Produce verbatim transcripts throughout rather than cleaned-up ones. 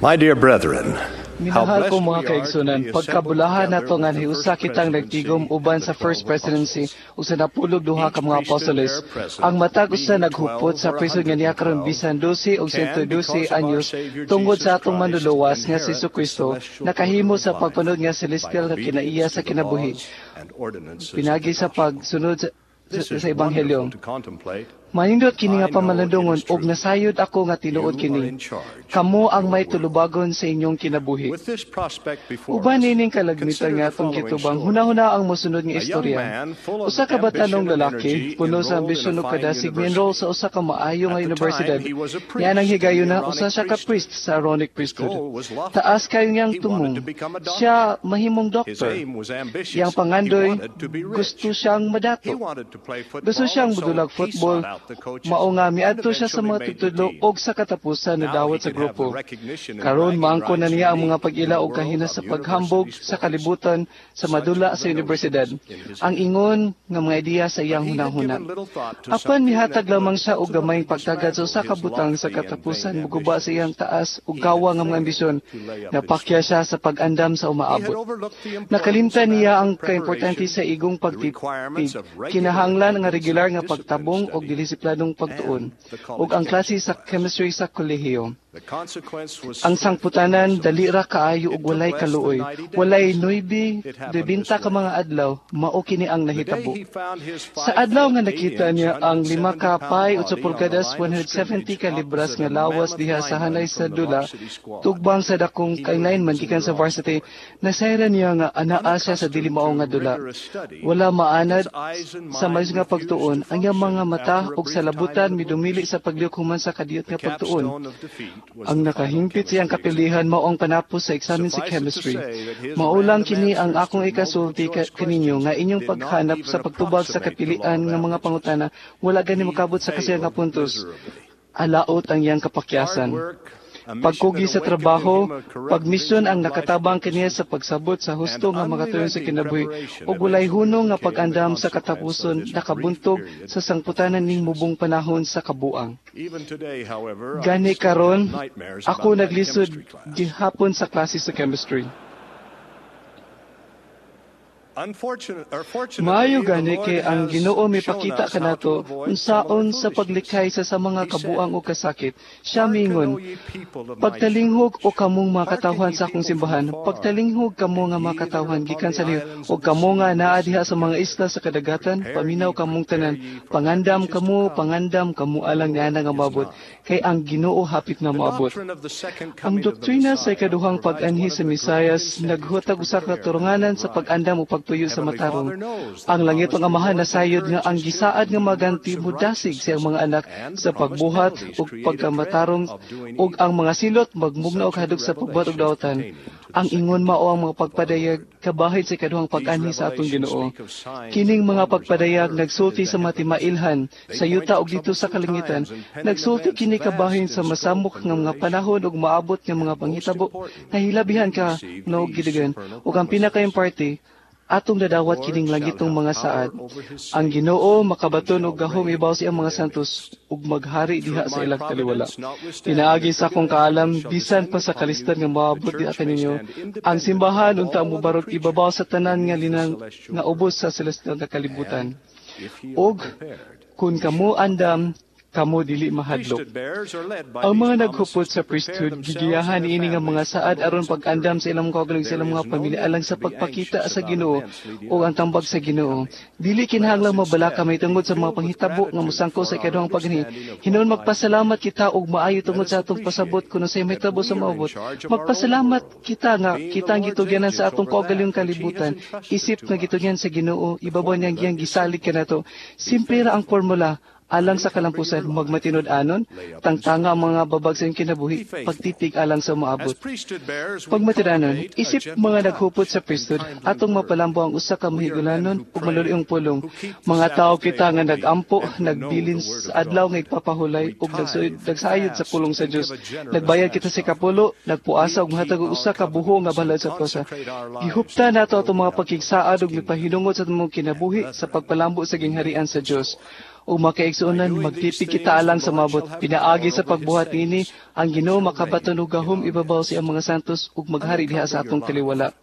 My dear brethren, how Minahal ko blessed mga we are to kaigsunan, be pagkabulahan assembled nato nga together with the hiusa first kitang presidency nagtigom uban of sa the First twelve Presidency apostles. usa napulog duha ka Each mga priest and apostoles. their president, Ang matag usa being naghupot twelve sa or prisod nga niya karon one hundred bisan dose o can, one hundred because of our anyos Savior tungod Jesus sa atong Christ, manluluwas nga si inherit the Kristo celestial nakahimo order sa of pagpanod life nga celestial by nga kinaiya obedience sa to the kinabuhi. laws and ordinances of Pinagi the sa gospel. pagsunod sa, This sa, is sa Ebanghelyo. wonderful to contemplate. Manindot kini nga I know pamalandungon it is og true. nasayod ako nga tinuod You are kini. in charge Kamo of ang your may world. tulubagon sa inyong kinabuhi. With this prospect before Uban us, nining kalagmitan consider nga the atong following gitubang story. hunahuna ang mosunod nga A young istorya. man full of Usa ka batanong ambition and lalaki energy puno sa enrolled in ambisyon a ug fine kadasig university. enroll sa usa ka maayo nga At the universidad. time, he was a priest Yan ang in higayon the na usa Aaronic siya ka priest sa Aaronic His priesthood. goal was lofty. Taas kayo niyang He tumong. wanted to become a doctor. Siya mahimong His doktor. aim was ambitious. Yang He pangandoy wanted to be rich. gusto siyang He madato. wanted to play football, Gusto siyang and so mudulag he football, sought out the coaches mao nga and miadto siya sa eventually mga made the tutudlo team. og sa katapusan na Now dawat he sa could have the grupo. recognition and Karon bragging maangko na rights niya ang unique mga in pag-ila the o world kahina of sa university paghambog sa sports. kalibutan sa madula Such sa was the universidad. notions in his Ang head. ingon nga mga ideya sa But iyang he had hunahuna. given little thought to Apan something mihatag that lamang would siya og gamayng ultimately pagtagad sa usa ka dismantle his butang sa lofty and katapusan vain muguba sa iyang ambitions. taas ug He had gawa nga mga failed ambisyon. to lay up his Napakya siya sa pag-andam sa He had umaabot. overlooked the importance Nakalimtan of niya ang adequate kaimportante sa preparation, igong the pagtipig, requirements of regular kinahanglan nga attendance regular of nga disciplined pagtabong og study, disiplinadong pagtuon, and the college ug ang klase chemistry sa class. chemistry sa kolehiyo. The consequence was Ang swift sangputanan and dali ra merciless. kaayo It ug took walay less than kaluoy. ninety days. Walay noybe, It happened debinta this ka way. mga adlaw, mao kini ang The day nahitabo. he found his Sa five adlaw nga foot, nakita eight niya inch, ang lima ka pay one hundred seventy pound utsa body pulgadas on the one line of hundred seventy ka scrimmage libras opposite nga a lawas mammoth diha sa hanay lineman sa from the dula, varsity squad. tugbang sa dakong He knew kainain he man was gikan in sa the varsity, wrong sport. nasayran niya nga anaa siya sa dili mao nga dula. Wala maanad sa mais nga pagtuon ang iyang mga mata ug sa labutan midumili sa pagliok human sa kadiyot nga pagtuon. Ang nakahimpit siyang kapilihan mao ang panapos sa examen sa chemistry. Maulang kini ang akong ikasulti ka kaninyo nga inyong paghanap sa pagtubag sa kapilian nga mga pangutana wala gani makabot sa kasiyang nga puntos. Alaot ang iyang kapakyasan. Pagkugi sa trabaho, pagmisyon ang nakatabang kaniya sa pagsabot sa husto nga makatuyon sa kinabuhi ug walay hunong nga pag-andam sa katapuson nakabuntog sa sangputanan ning mubong panahon sa kabuang. Gani karon ako naglisod gihapon sa klase sa chemistry. Maayo gani kay ang Ginoo mipakita kanato unsaon sa paglikhay sa sa mga kabuang o kasakit. Siya mingon, pagtalinghog o kamong mga katawhan sa akong simbahan, pagtalinghog kamo nga mga katawhan gikan sa liyo, o kamo nga naa diha sa mga isla sa kadagatan, paminaw kamong tanan, pangandam kamo, pangandam kamo alang niana nga mabot, kay ang Ginoo hapit na maabot. Ang doktrina sa ikaduhang pag-anhi sa Misayas naghutag usa ka turunganan sa pag-andam o pagtuyo sa matarong. Ang langit ang amahan nasayod nga ang gisaad nga maganti mudasig sa mga anak sa pagbuhat ug pagkamatarong ug ang mga silot magmugna og hadug sa pagbuhat og daotan. Ang ingon mao ang mga pagpadayag kabahid sa ikaduhang pag-anhi sa atong Ginoo. Kining mga pagpadayag nagsulti sa matimailhan sa yuta ug dito sa kalangitan. Nagsulti kini kabahin sa masamok nga mga panahon ug maabot nga mga panghitabo nga hilabihan ka no gidigan ug ang pinaka-importante atong dadawat kining langitong mga saad. Ang Ginoo makabaton og gahom ibaw sa iyang mga santos ug maghari diha sa ilang taliwala. Pinaagi sa akong kaalam bisan pa sa kalistan nga maabot diha kaninyo, ang simbahan unta mo barog ibabaw sa tanan nga linang nga ubos sa celestial nga kalibutan. Og kun kamo andam kamo dili mahadlok. Ang mga naghupot sa priesthood, gigiyahan ini nga mga saad aron pag-andam sa ilang kaugaling sa ilang mga pamilya alang sa pagpakita sa Ginoo o ang tambag sa Ginoo. Dili kinahanglang mabalaka may tungod sa mga panghitabo nga musangko sa ikaduhang pagni. Hinuon magpasalamat kita og maayo tungod sa atong pasabot kuno say may tabo sa maabot. Magpasalamat kita nga kita ang gitugyanan sa atong kaugaling kalibutan. Isip nga gitugyan sa Ginoo, ibabaw niyang giyang gisalig kanato. Simple ra ang formula. Alang sa kalampusan, magmatinod anon, tangtanga ang mga babag sa kinabuhi, pagtitig alang sa maabot. Pagmatinanon, isip mga naghupot sa priesthood, atong mapalambo ang usa ka mahigulanon ug maluluyong pulong. Mga tao kita nga nagampo, nagbilin sa adlaw nga igpapahulay ug nagsayod sa pulong sa Dios. Nagbayad kita sa kapulo, nagpuasa ug mahatag og usa ka buho nga balad sa pusa. Gihupta nato atong mga pagkigsaad ug mipahinungod sa atong kinabuhi sa pagpalambo sa gingharian sa Dios. O makaigsuunan, magtipig kita alang sa mabot. Pinaagi sa pagbuhat nini, ang Ginoo makabaton og gahom ibabaw siya mga santos ug maghari diha sa atong taliwala.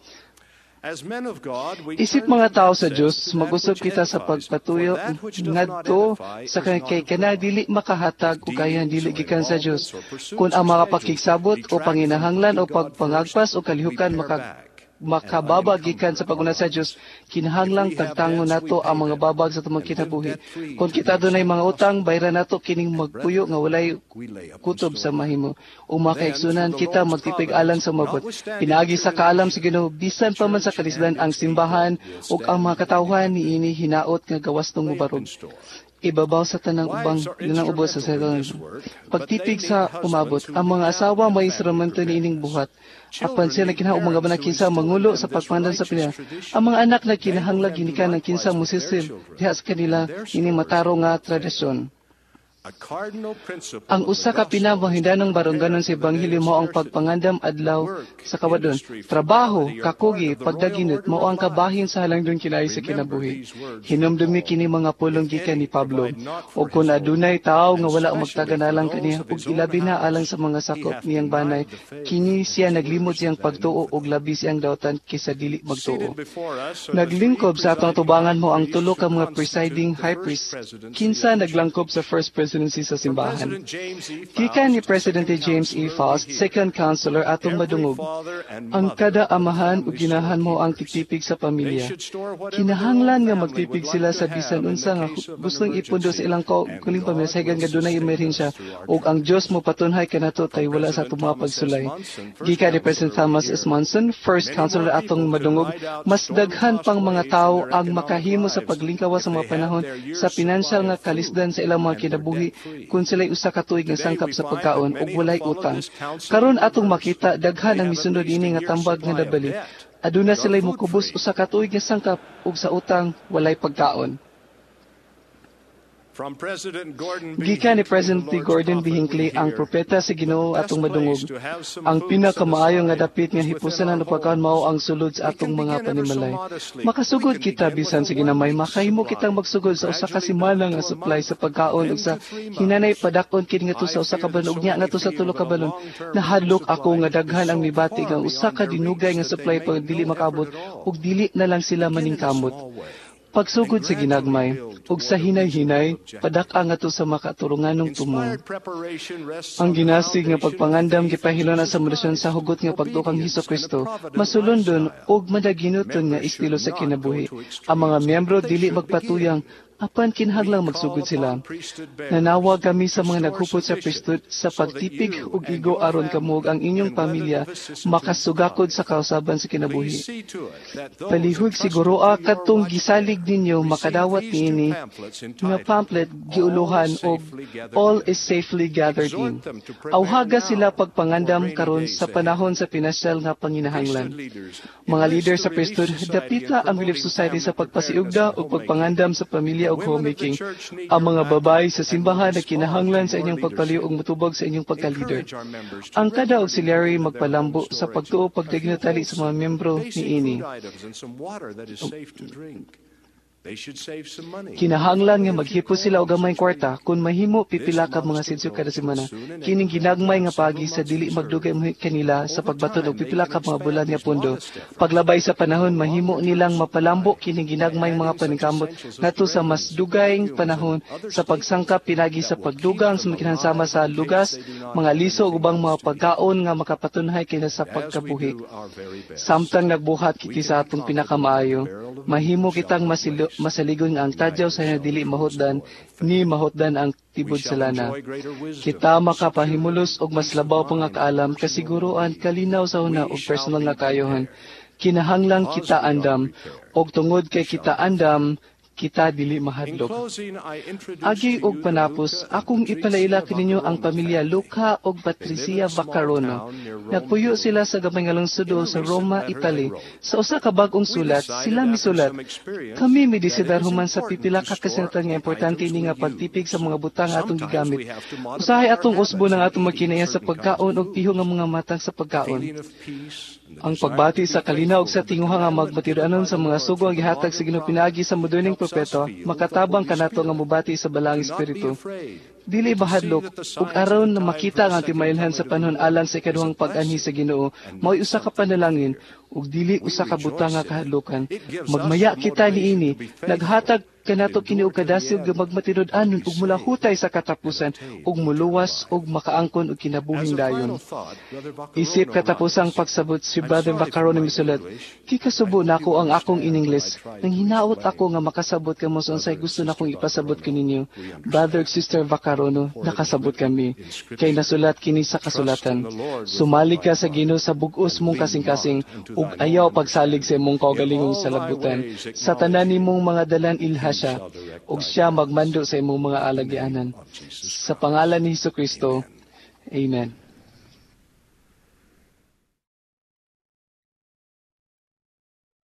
Isip mga tao sa Diyos, mag-usab kita sa pagpatuyo ngadto sa kay kana dili makahatag o kaya dili gikan sa Diyos. Kung ang mga pakigsabot o panginahanglan o pagpangagpas o kalihukan maka makababag gikan sa paguna sa Diyos, kinahanglang tagtangon nato ang mga babag sa tumang kinabuhi. Kung kita dunay mga utang, bayra nato kining magpuyo nga walay kutob sa mahimo. O makaigsunan kita magtipig alang sa mabot. Pinaagi sa kaalam sa Ginoo, bisan pa man sa kalisdan ang simbahan ug ang mga katawhan niini hinaot nga gawas tong mubarog. Ibabaw sa tanang ubang nanang ubos sa salon. Pagtipig sa umabot, ang mga asawa may instrumento niining buhat. Apan siya na kinahang mga banak kinsa mangulo sa pagpandan sa Pilipinas. Ang mga anak na kinahanglag ginikan ng kinsa musisil diha sa kanila ini mataro nga tradisyon. Ang usa ka pinamahindanong barongganon sa Ebanghelyo mao ang pagpangandam adlaw sa kawadon. Trabaho, kakugi, pagdaginot mao ang kabahin sa halangdon kinai sa kinabuhi. Hinumdumi kini mga pulong gikan ni Pablo. O kung adunay tao nga wala magtaganalang kaniya ug ilabi na alang sa mga sakop niyang banay, kini siya naglimot siyang pagtuo ug labi siyang daotan kaysa dili magtuo. Naglingkob sa atong tubangan mo ang tulo ka mga presiding high priest. Kinsa naglangkob sa first president sa simbahan. Gikan ni Presidente James E. Faust, second counselor atong madungog. Ang kada amahan ug ginahan mo ang titipig sa pamilya. Kinahanglan nga magtipig sila sa bisan unsa nga gustong ipundo sa ilang kuling pamilya sa higan nga dunay emerhensya ug ang Dios mo patunhay kanato tay wala sa atong mga pagsulay. Gikan ni President Thomas S. Monson, first counselor atong madungog, mas daghan pang mga tawo ang makahimo sa paglingkawa sa mga panahon sa pinansyal nga kalisdan sa ilang mga kinabuhi kung sila'y usa ka tuig nga sangkap sa pagkaon ug walay utang. Karon atong makita daghan ang misunod ini nga tambag nga nabali. Aduna sila'y mukubos usa ka tuig nga sangkap ug sa utang walay pagkaon. Gikan ni President Gordon B. Hinckley, ang propeta sa Ginoo atong madungog. Ang pinakamaayo nga dapit nga hipusan ang pagkaon mao ang sulod sa atong mga panimalay. Makasugod kita bisan sa ginamay, makahimo kitang magsugod sa usa ka simana nga supply sa pagkaon ug sa hinanay padakon kini ngadto sa usa ka balon ug nya ngadto sa tulo ka balon. Nahadlok ako nga daghan ang mibati nga usa ka dinugay nga supply pag dili makabot ug dili na lang sila maningkamot. Pagsugod sa ginagmay, ug sa hinay-hinay, padak-a nga to sa makaturunganong tumong. Ang ginasig nga pagpangandam gipahilo na sa modasyon sa hugot nga pagtukang Hesukristo, masulundon ug madaginoton nga estilo sa kinabuhi. Ang mga miyembro dili magpatuyang, apan kinahanglang magsugod sila. Nanawag kami sa mga naghupot sa priesthood sa pagtipig ug igo aron kamog ang inyong pamilya makasugakod sa kausaban sa kinabuhi. Palihug siguroa kadtong gisalig ninyo makadawat niini nga pamphlet giuluhan og all is safely gathered in. Awhaga sila pagpangandam karon sa panahon sa pinasyal nga panginahanglan. Mga leader sa priesthood, dapita ang Relief Society sa pagpasiugda ug pagpangandam sa pamilya ug homemaking. Ang mga babae sa simbahan na kinahanglan sa inyong pagpaliw ug mutubag sa inyong pagka-leader. Ang kada auxiliary magpalambo sa pagtuo pagdaginatali sa mga miyembro niini. Kinahanglan nga maghipos sila og gamay kwarta kun mahimo pipila ka mga sensyo kada semana. Kining ginagmay nga pagi sa dili magdugay mo kanila sa pagbaton og pipila ka mga bulan nga pondo. Paglabay sa panahon mahimo nilang mapalambo kining ginagmay mga paningkamot ngadto sa mas dugayng panahon sa pagsangkap pinagi sa pagdugang sa makinansama sa lugas, mga liso ug ubang mga pagkaon nga makapatunhay kina sa pagkabuhi. Samtang nagbuhat kiti sa atong pinakamaayo, mahimo kitang masilo masaligon nga ang tadyaw sa dili mahutdan ni mahutdan ang tibod sa lana. Kita makapahimulos og mas labaw pa nga kaalam, kasiguruan, kalinaw sa una og personal nga kayohan. Kinahanglang kita andam og tungod kay kita andam kita dili mahadlok. Agi og panapos, akong ipalaila kininyo ang pamilya Luca og Patricia Vaccarona. Nagpuyo sila sa gamay nga lungsod sa Roma, Italy. Sa usa ka bag-ong sulat, sila misulat, kami midesidar human sa pipila ka kasinatan nga importante ni nga pagtipig sa mga butang atong gigamit. Usahay atong usbo ng atong magkinaya sa pagkaon og piho nga mga matang sa pagkaon. Ang pagbati sa kalinaw ug sa tinguha nga magmatiruanon sa mga sugo ang gihatag sa Ginoo pinaagi sa moduling propeta, makatabang kanato nga mobati sa balang espiritu. Dili bahadlok ug aron na makita ang timailhan sa panahon alang sa ikaduhang pag-anhi sa Ginoo, mao'y usa ka panalangin ug dili usa ka butang nga kahadlokan. Magmaya kita niini, naghatag kanato kini og kadasig nga magmatinud-anon ug mulahutay sa katapusan ug muluwas ug makaangkon og kinabuhing dayon. Isip katapusang pagsabot si Brother Vaccaro ni misulat, kikasubo nako ang akong in English, nang hinaot ako nga makasabot kamo sa unsay gusto nakong ipasabot kaninyo. Brother ug Sister Vaccaro, no, nakasabot kami. Kay nasulat kini sa kasulatan, sumalig ka sa Ginoo sa bug-os mong kasing-kasing ug ayaw pagsalig sa imong kaugalingong salabutan. Sa tanan nimong mga dalan ilha siya, ug siya magmando sa imong mga alagyanan. Sa pangalan ni Hesukristo, Amen.